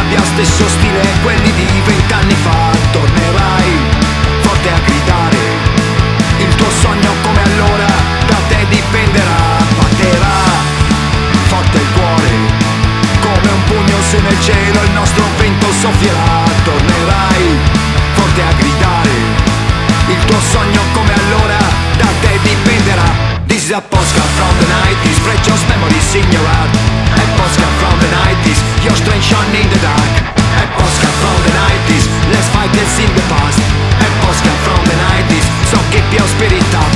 rabbia, stesso stile, quelli di 20 anni fa. Tornerai forte a gridare, il tuo sogno come allora da te dipenderà. Batterà forte il cuore, come un pugno su nel cielo, il nostro vento soffierà. Tornerai forte a gridare, il tuo sogno come allora da te dipenderà. This is a postcard from the 90s, precious memories in your heart. A postcard from the 90s, your strength shone in the dark. A postcard from the 90s, let's fight this in the past. A postcard from the 90s, so keep your spirit up.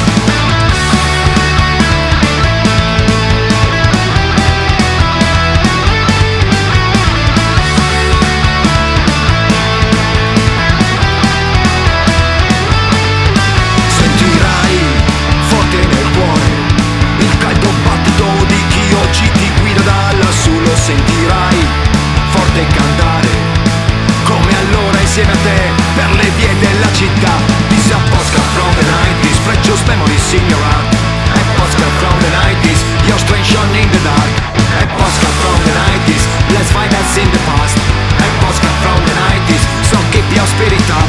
Sentirai forte cantare, come allora insieme a te, per le vie della città. This is a postcard from the 90s, precious memories in your heart. A postcard from the 90s, your strength shone in the dark. A postcard from the 90s, let's find us in the past. A postcard from the 90s, so keep your spirit up.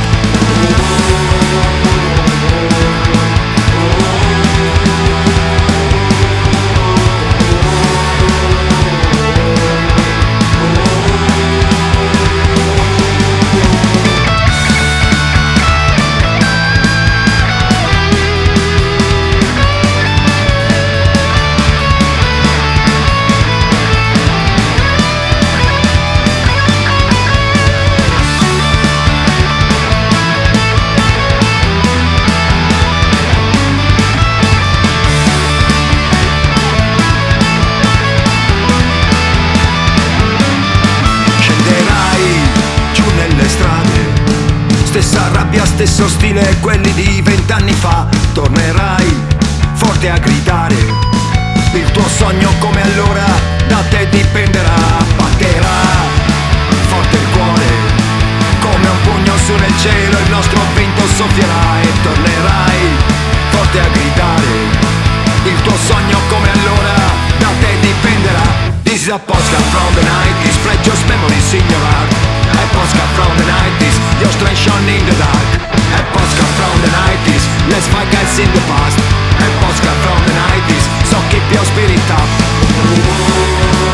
Stessa rabbia, stesso stile, quelli di 20 anni fa. Tornerai forte a gridare, il tuo sogno come allora da te dipenderà. Batterà forte il cuore, come un pugno su nel cielo, il nostro vento soffierà. E tornerai forte a gridare, il tuo sogno come allora da te dipenderà. This is a postcard from the 90s, precious memories in your heart. A postcard from the 90s, your strength shone in the dark. A postcard from the 90s, let's fight guys in the past. A postcard from the 90s, so keep your spirit up.